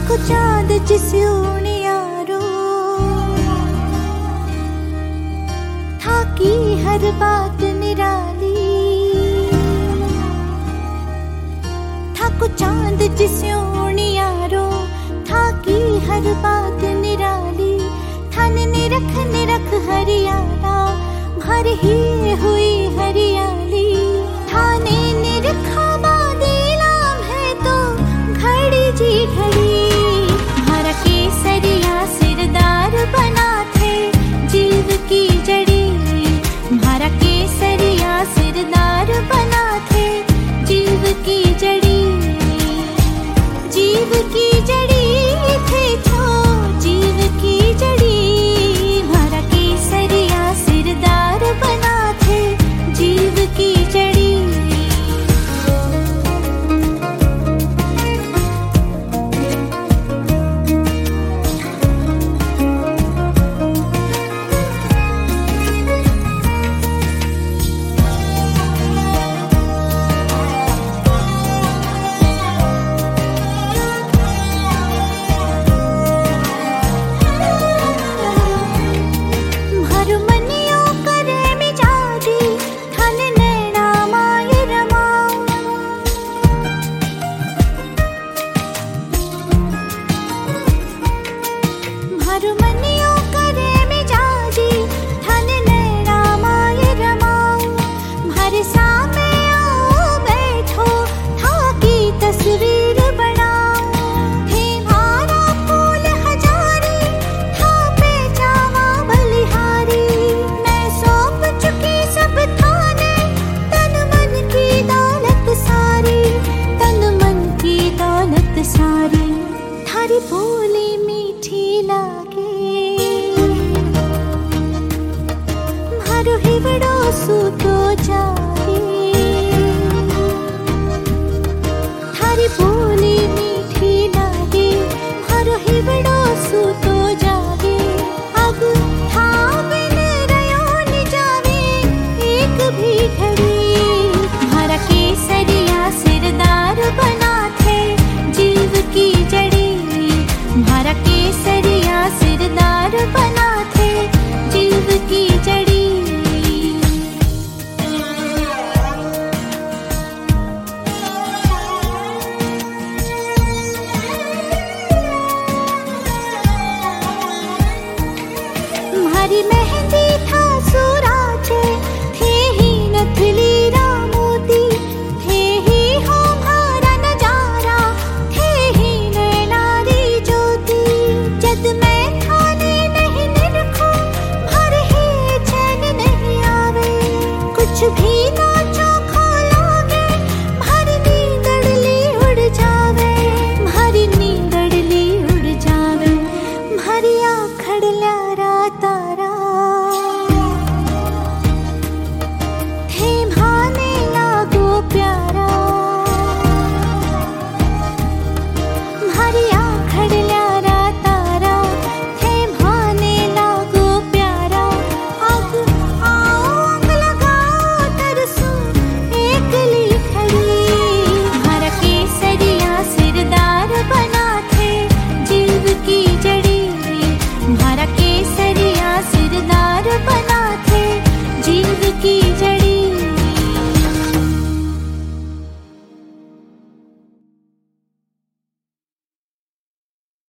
ठाको चांद जिस्योनी यारो थाकी हर बात निराली। ठाको चांद जिस्योनी यारो थाकी हर बात निराली। थाने निरख हरियाला भर ही हुई हरियाली। थाने निरखा बादीलाम है तो घड़ी जी घड़ी। हरा केसरिया सिरदार बना थे जीव की जड़ी। हरा केसरिया सिरदार बना थे जीव की जड़ी। जीव की जड़ी थे छो जीव की जड़ी। हरा केसरिया सिरदार बना थे जीव की जड़ी। थारी बोली मीठी लागे मारो हिवड़ो सूतो जागे। थारी बोली